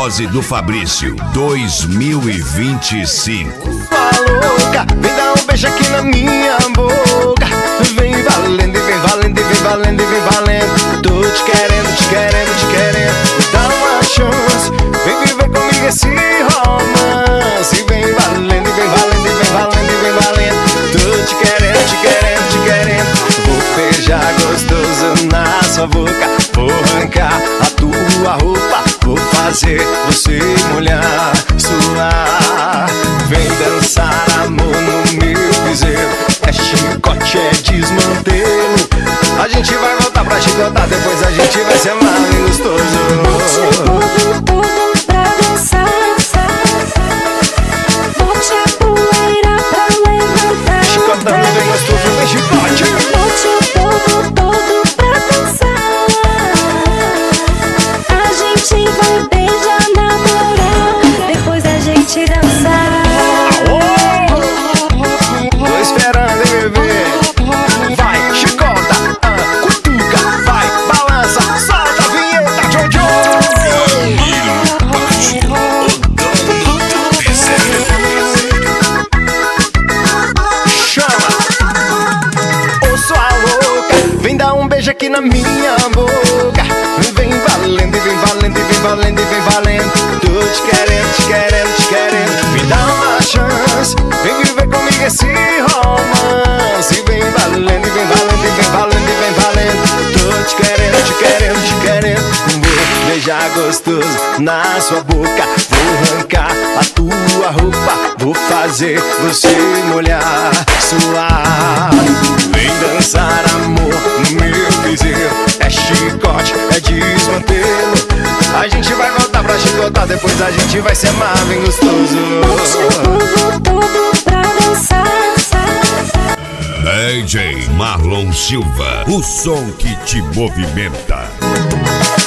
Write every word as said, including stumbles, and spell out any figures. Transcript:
Dose do Fabrício dois mil e vinte e cinco. Louca, vem dar um beijo aqui na minha boca. Vem valendo, vem valendo, vem valendo, vem valendo. Tô te querendo, te querendo, te querendo. Dá uma chance, vem viver comigo esse romance. Vem valendo, vem valendo, vem valendo, vem valendo. Tô te querendo, te querendo, te querendo. Vou beijar gostoso na sua boca. Vou arrancar a tua roupa. Vou fazer você molhar, suar. Vem dançar amor no meu piseiro. É chicote, é desmantelo. A gente vai voltar pra chicotar. Depois a gente vai ser mais gostoso. Bote o povo todo pra dançar. Bote a poeira pra levantar. Chicotando bem gostoso, vem chicote. Bote o povo todo pra dançar. A gente vai beijar na moral. Depois a gente dançar. Tô esperando, hein, bebê. Vai, chicota, ah, cutuca, vai, balança, solta a vinheta, Jojo. Chama. Ô sua louca, vem dar um beijo aqui na minha boca. Vem valendo, vem valendo, vem valendo, vem valendo. Tô te querendo, te querendo, te querendo. Me dá uma chance, vem viver comigo esse romance. Vem valendo, vem valendo, vem valendo, vem valendo. Tô te querendo, te querendo, te querendo. Vou beijar gostoso na sua boca. Vou arrancar a tua roupa. Vou fazer você molhar, suar. Vem dançar amor no meu piseiro. É chicote, é desmantelo. A gente vai voltar pra chicotar. Depois a gente vai ser mais bem gostoso. Bote o povo todo pra dançar. D J Marlon Silva, o som que te movimenta.